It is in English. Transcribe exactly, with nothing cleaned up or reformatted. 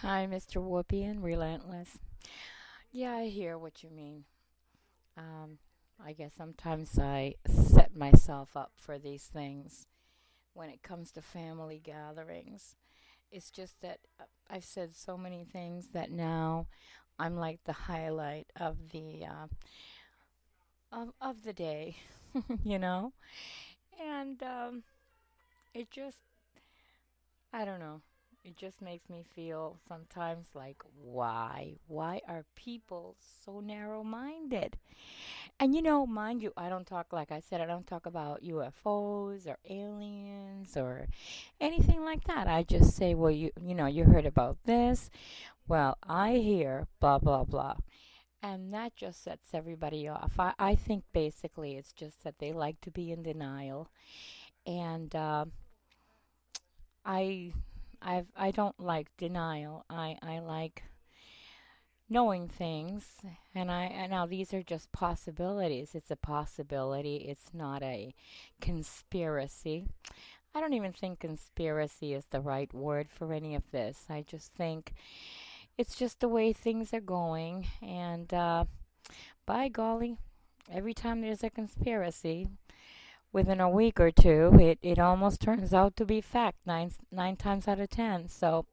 Hi, mister Whoopi and Relentless. Yeah, I hear what you mean. Um, I guess sometimes I set myself up for these things when it comes to family gatherings. It's just that uh, I've said so many things that now I'm like the highlight of the uh, of of the day, you know. And um, it just I don't know. It just makes me feel sometimes like, why? Why are people so narrow minded? And you know, mind you, I don't talk, like I said, I don't talk about U F Os or aliens or anything like that. I just say, well, you, you know, you heard about this. Well, I hear blah, blah, blah. And that just sets everybody off. I, I think basically it's just that they like to be in denial. And uh, I I've I don't like denial. I I like knowing things, and I and now these are just possibilities. It's a possibility. It's not a conspiracy. I don't even think conspiracy is the right word for any of this. I just think it's just the way things are going, and uh, by golly, every time there's a conspiracy, within a week or two, it, it almost turns out to be fact nine nine times out of ten. So